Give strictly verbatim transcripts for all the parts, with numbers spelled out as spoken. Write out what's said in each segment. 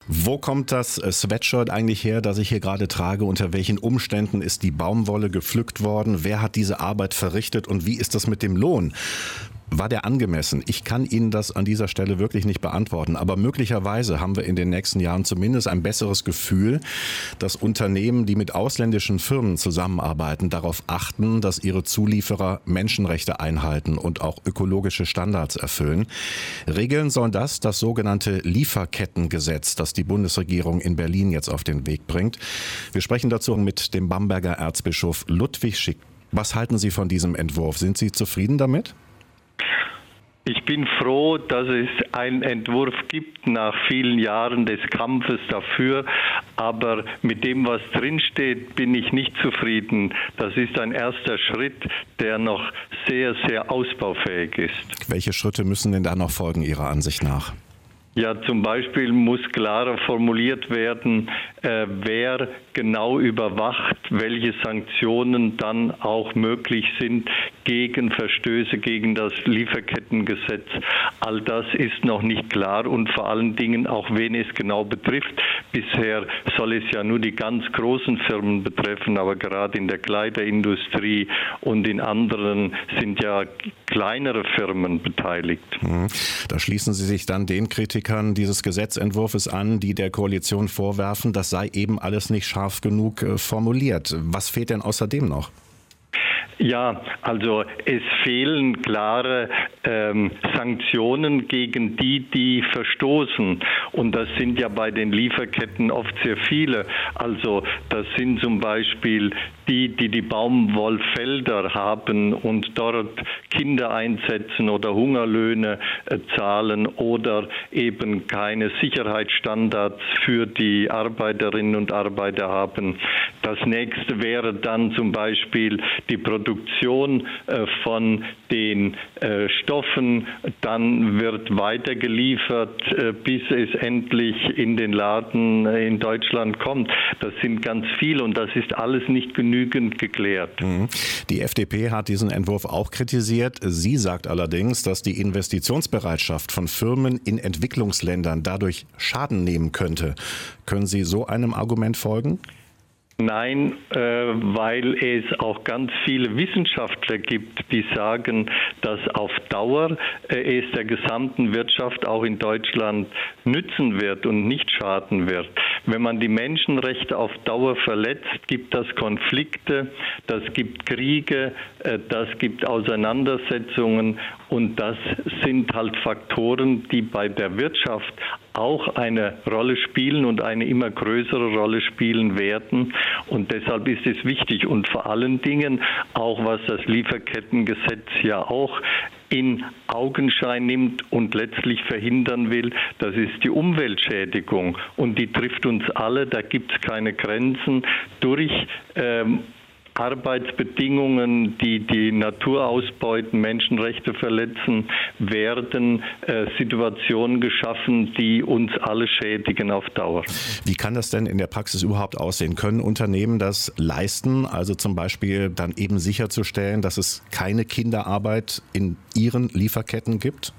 Wo kommt das Sweatshirt eigentlich her, das ich hier gerade trage? Unter welchen Umständen ist die Baumwolle gepflückt worden? Wer hat diese Arbeit verrichtet und wie ist das mit dem Lohn? War der angemessen? Ich kann Ihnen das an dieser Stelle wirklich nicht beantworten, aber möglicherweise haben wir in den nächsten Jahren zumindest ein besseres Gefühl, dass Unternehmen, die mit ausländischen Firmen zusammenarbeiten, darauf achten, dass ihre Zulieferer Menschenrechte einhalten und auch ökologische Standards erfüllen. Regeln soll das das sogenannte Lieferkettengesetz, das die Bundesregierung in Berlin jetzt auf den Weg bringt. Wir sprechen dazu mit dem Bamberger Erzbischof Ludwig Schick. Was halten Sie von diesem Entwurf? Sind Sie zufrieden damit? Ich bin froh, dass es einen Entwurf gibt nach vielen Jahren des Kampfes dafür, aber mit dem, was drinsteht, bin ich nicht zufrieden. Das ist ein erster Schritt, der noch sehr, sehr ausbaufähig ist. Welche Schritte müssen denn da noch folgen, Ihrer Ansicht nach? Ja, zum Beispiel muss klarer formuliert werden, äh, wer genau überwacht, welche Sanktionen dann auch möglich sind gegen Verstöße gegen das Lieferkettengesetz. All das ist noch nicht klar und vor allen Dingen auch, wen es genau betrifft. Bisher soll es ja nur die ganz großen Firmen betreffen, aber gerade in der Kleiderindustrie und in anderen sind ja kleinere Firmen beteiligt. Da schließen Sie sich dann den Kritikern dieses Gesetzentwurfs an, die der Koalition vorwerfen, das sei eben alles nicht scharf genug formuliert. Was fehlt denn außerdem noch? Ja, also es fehlen klare ähm, Sanktionen gegen die, die verstoßen. Und das sind ja bei den Lieferketten oft sehr viele. Also das sind zum Beispiel die, die die Baumwollfelder haben und dort Kinder einsetzen oder Hungerlöhne äh, zahlen oder eben keine Sicherheitsstandards für die Arbeiterinnen und Arbeiter haben. Das nächste wäre dann zum Beispiel die Produktion äh, von den äh, Stoffen. Dann wird weitergeliefert, äh, bis es endlich in den Laden äh, in Deutschland kommt. Das sind ganz viele und das ist alles nicht genügend geklärt. Die F D P hat diesen Entwurf auch kritisiert. Sie sagt allerdings, dass die Investitionsbereitschaft von Firmen in Entwicklungsländern dadurch Schaden nehmen könnte. Können Sie so einem Argument folgen? Nein, äh, weil es auch ganz viele Wissenschaftler gibt, die sagen, dass auf Dauer äh, es der gesamten Wirtschaft auch in Deutschland nützen wird und nicht schaden wird. Wenn man die Menschenrechte auf Dauer verletzt, gibt das Konflikte, das gibt Kriege, äh, das gibt Auseinandersetzungen und das sind halt Faktoren, die bei der Wirtschaft auch eine Rolle spielen und eine immer größere Rolle spielen werden. Und deshalb ist es wichtig und vor allen Dingen auch, was das Lieferkettengesetz ja auch in Augenschein nimmt und letztlich verhindern will, das ist die Umweltschädigung. Und die trifft uns alle, da gibt es keine Grenzen durch ähm, Arbeitsbedingungen, die die Natur ausbeuten, Menschenrechte verletzen, werden äh, Situationen geschaffen, die uns alle schädigen auf Dauer. Wie kann das denn in der Praxis überhaupt aussehen? Können Unternehmen das leisten, also zum Beispiel dann eben sicherzustellen, dass es keine Kinderarbeit in ihren Lieferketten gibt?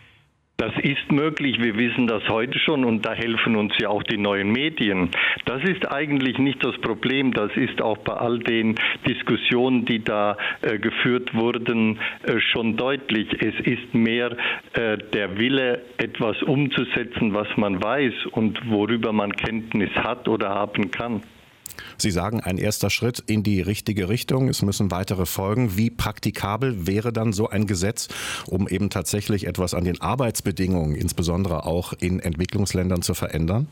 Das ist möglich, wir wissen das heute schon und da helfen uns ja auch die neuen Medien. Das ist eigentlich nicht das Problem, das ist auch bei all den Diskussionen, die da äh, geführt wurden, äh, schon deutlich. Es ist mehr äh, der Wille, etwas umzusetzen, was man weiß und worüber man Kenntnis hat oder haben kann. Sie sagen, ein erster Schritt in die richtige Richtung. Es müssen weitere folgen. Wie praktikabel wäre dann so ein Gesetz, um eben tatsächlich etwas an den Arbeitsbedingungen, insbesondere auch in Entwicklungsländern, zu verändern?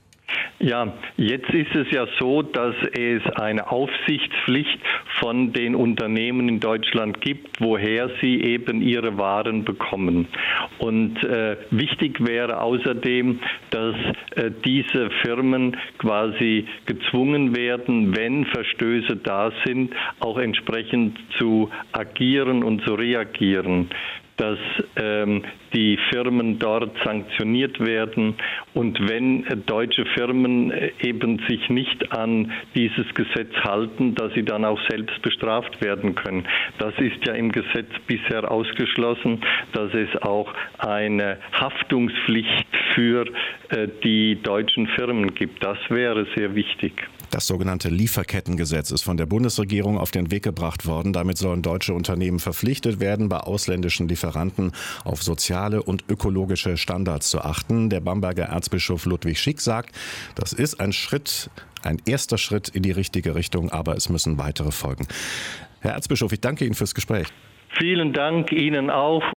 Ja, jetzt ist es ja so, dass es eine Aufsichtspflicht von den Unternehmen in Deutschland gibt, woher sie eben ihre Waren bekommen. Und äh, wichtig wäre außerdem, dass äh, diese Firmen quasi gezwungen werden, wenn Verstöße da sind, auch entsprechend zu agieren und zu reagieren. dass ähm, die Firmen dort sanktioniert werden und wenn äh, deutsche Firmen äh, eben sich nicht an dieses Gesetz halten, dass sie dann auch selbst bestraft werden können. Das ist ja im Gesetz bisher ausgeschlossen, dass es auch eine Haftungspflicht für äh, die deutschen Firmen gibt. Das wäre sehr wichtig. Das sogenannte Lieferkettengesetz ist von der Bundesregierung auf den Weg gebracht worden. Damit sollen deutsche Unternehmen verpflichtet werden, bei ausländischen Lieferanten auf soziale und ökologische Standards zu achten. Der Bamberger Erzbischof Ludwig Schick sagt, das ist ein Schritt, ein erster Schritt in die richtige Richtung, aber es müssen weitere folgen. Herr Erzbischof, ich danke Ihnen fürs Gespräch. Vielen Dank Ihnen auch